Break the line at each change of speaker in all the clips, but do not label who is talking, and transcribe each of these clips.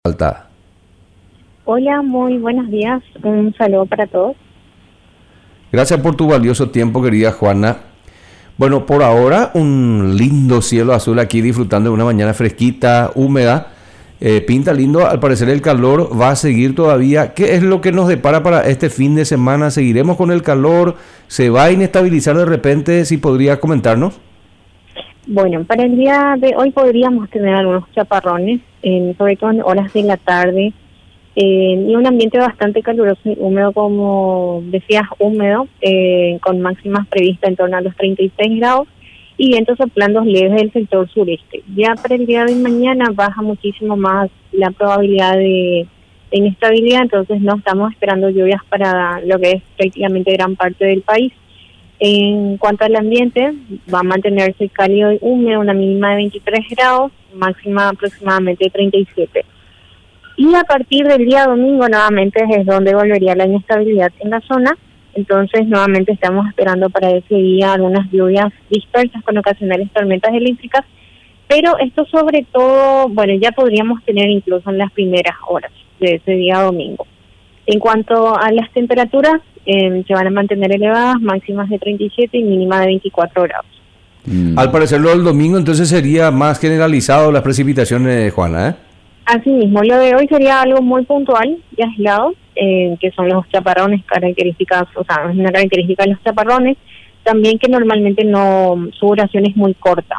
Alta.
Hola, muy buenos días. Un saludo para todos.
Gracias por tu valioso tiempo, querida Juana. Bueno, por ahora un lindo cielo azul aquí, disfrutando de una mañana fresquita, húmeda. Pinta lindo, al parecer el calor va a seguir todavía. ¿Qué es lo que nos depara para este fin de semana? ¿Seguiremos con el calor? ¿Se va a inestabilizar de repente? Si podría comentarnos.
Bueno, para el día de hoy podríamos tener algunos chaparrones, sobre todo en horas de la tarde, y un ambiente bastante caluroso y húmedo, como decías, húmedo, con máximas previstas en torno a los 36 grados y vientos soplando leves del sector sureste. Ya para el día de mañana baja muchísimo más la probabilidad de inestabilidad, entonces no estamos esperando lluvias para lo que es prácticamente gran parte del país. En cuanto al ambiente, va a mantenerse cálido y húmedo, una mínima de 23 grados, máxima aproximadamente 37. Y a partir del día domingo nuevamente es donde volvería la inestabilidad en la zona. Entonces nuevamente estamos esperando para ese día algunas lluvias dispersas con ocasionales tormentas eléctricas, pero esto sobre todo, bueno, ya podríamos tener incluso en las primeras horas de ese día domingo. En cuanto a las temperaturas, se van a mantener elevadas, máximas de 37 y mínima de 24 grados.
Al parecer lo del domingo entonces sería más generalizado las precipitaciones, Juana, ¿eh?
Asimismo, lo de hoy sería algo muy puntual y aislado, que son los chaparrones, características, o sea, es una característica de los chaparrones, también que normalmente su duración es muy corta.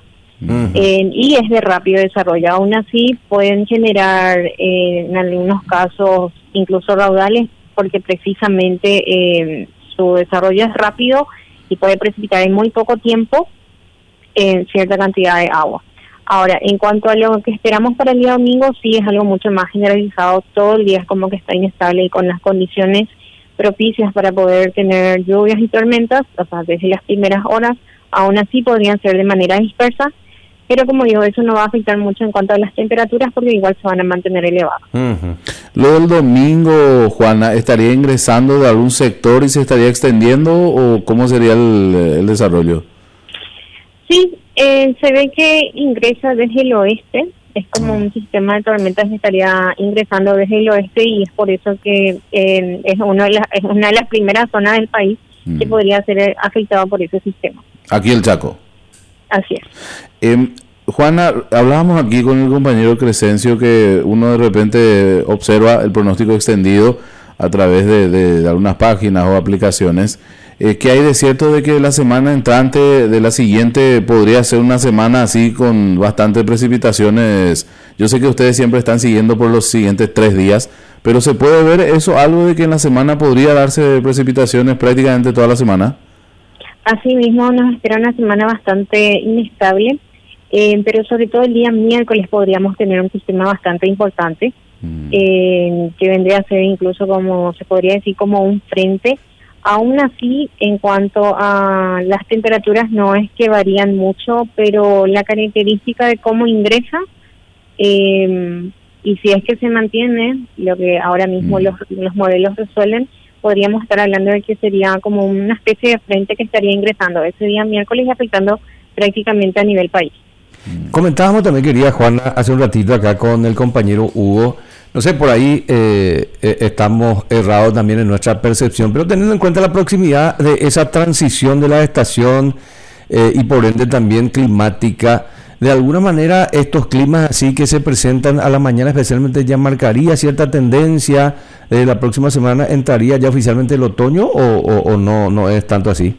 Y es de rápido desarrollo. Aún así pueden generar en algunos casos incluso raudales, porque precisamente su desarrollo es rápido y puede precipitar en muy poco tiempo cierta cantidad de agua. Ahora, en cuanto a lo que esperamos para el día domingo, sí es algo mucho más generalizado. Todo el día es como que está inestable y con las condiciones propicias para poder tener lluvias y tormentas, o sea, desde las primeras horas. Aún así podrían ser de manera dispersa, pero como digo, eso no va a afectar mucho en cuanto a las temperaturas porque igual se van a mantener elevadas.
Lo del domingo, Juana, ¿estaría ingresando de algún sector y se estaría extendiendo o cómo sería el desarrollo?
Sí, se ve que ingresa desde el oeste, es como un sistema de tormentas que estaría ingresando desde el oeste y es por eso que es una de las primeras zonas del país que podría ser afectado por ese sistema.
Aquí el Chaco.
Así es.
Juana, hablábamos aquí con el compañero Crescencio que uno de repente observa el pronóstico extendido a través de algunas páginas o aplicaciones. ¿Qué hay de cierto de que la semana entrante de la siguiente podría ser una semana así con bastantes precipitaciones? Yo sé que ustedes siempre están siguiendo por los siguientes 3 días, pero ¿se puede ver eso, algo de que en la semana podría darse precipitaciones prácticamente toda la semana?
Asimismo, nos espera una semana bastante inestable, pero sobre todo el día miércoles podríamos tener un sistema bastante importante, que vendría a ser incluso como, se podría decir, como un frente. Aún así, en cuanto a las temperaturas, no es que varían mucho, pero la característica de cómo ingresa, y si es que se mantiene, lo que ahora mismo los modelos resuelven, podríamos estar hablando de que sería como una especie de frente que estaría ingresando ese día miércoles y afectando prácticamente a nivel país.
Comentábamos también, querida Juana, hace un ratito acá con el compañero Hugo. No sé, por ahí estamos errados también en nuestra percepción, pero teniendo en cuenta la proximidad de esa transición de la estación y por ende también climática, de alguna manera estos climas así que se presentan a la mañana especialmente ya marcaría cierta tendencia. La próxima semana entraría ya oficialmente el otoño o no es tanto así.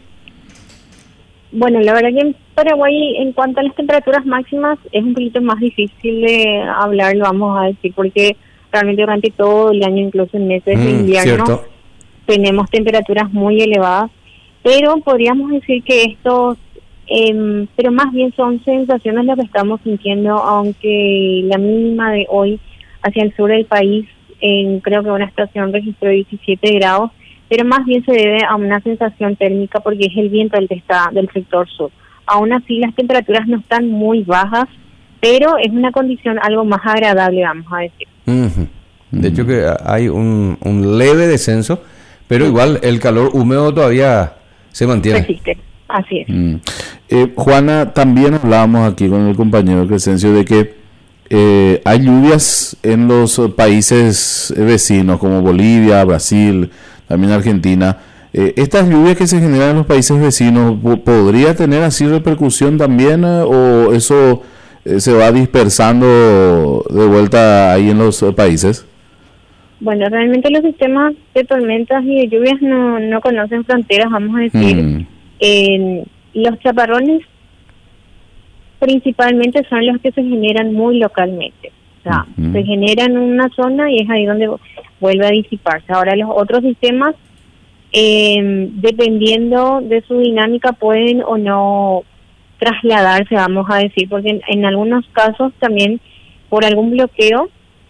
Bueno, la verdad que en Paraguay, en cuanto a las temperaturas máximas, es un poquito más difícil de hablar, lo vamos a decir, porque realmente durante todo el año, incluso en meses de invierno, tenemos temperaturas muy elevadas, pero podríamos decir que estos, pero más bien son sensaciones lo que estamos sintiendo, aunque la mínima de hoy hacia el sur del país, creo que una estación registró 17 grados, pero más bien se debe a una sensación térmica porque es el viento el que está del sector sur. Aún así las temperaturas no están muy bajas, pero es una condición algo más agradable, vamos a decir.
De hecho que hay un leve descenso, pero igual el calor húmedo todavía se mantiene.
Persiste, así es.
Juana, también hablábamos aquí con el compañero Crescencio de que hay lluvias en los países vecinos como Bolivia, Brasil, también Argentina. ¿Estas lluvias que se generan en los países vecinos podría tener así repercusión también o eso se va dispersando de vuelta ahí en los países?
Bueno, realmente los sistemas de tormentas y de lluvias no conocen fronteras, vamos a decir. Los chaparrones principalmente son los que se generan muy localmente. O sea, se generan en una zona y es ahí donde vuelve a disiparse. Ahora los otros sistemas, dependiendo de su dinámica, pueden o no trasladarse, vamos a decir, porque en algunos casos también por algún bloqueo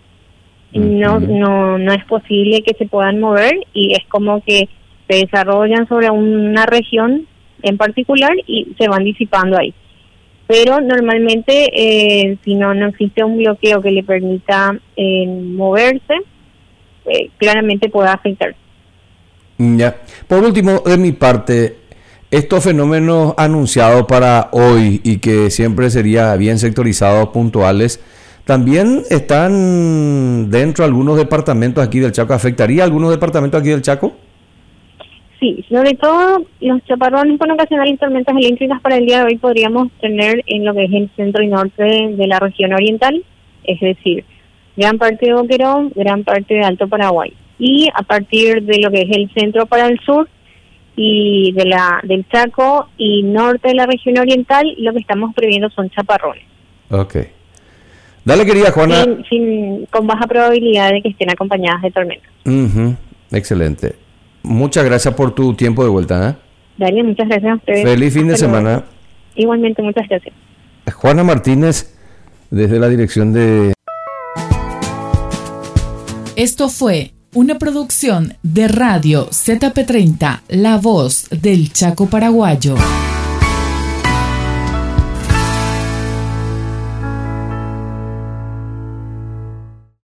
no es posible que se puedan mover y es como que se desarrollan sobre una región en particular y se van disipando ahí. Pero normalmente si no existe un bloqueo que le permita moverse, claramente puede afectar.
Ya. Por último, de mi parte, estos fenómenos anunciados para hoy y que siempre sería bien sectorizados, puntuales, ¿también están dentro de algunos departamentos aquí del Chaco? ¿Afectaría a algunos departamentos aquí del Chaco?
Sí, sobre todo los chaparrones con ocasionales tormentas eléctricas para el día de hoy podríamos tener en lo que es el centro y norte de la región oriental, es decir, gran parte de Boquerón, gran parte de Alto Paraguay. Y a partir de lo que es el centro para el sur y del Chaco y norte de la región oriental, lo que estamos previendo son chaparrones.
Ok. Dale, querida Juana.
Con baja probabilidad de que estén acompañadas de tormentas.
Excelente. Muchas gracias por tu tiempo de vuelta.
Dale, muchas gracias a ustedes.
Feliz fin de semana.
Igualmente, muchas gracias.
Juana Martínez, desde la dirección de...
Esto fue una producción de Radio ZP30, La Voz del Chaco Paraguayo.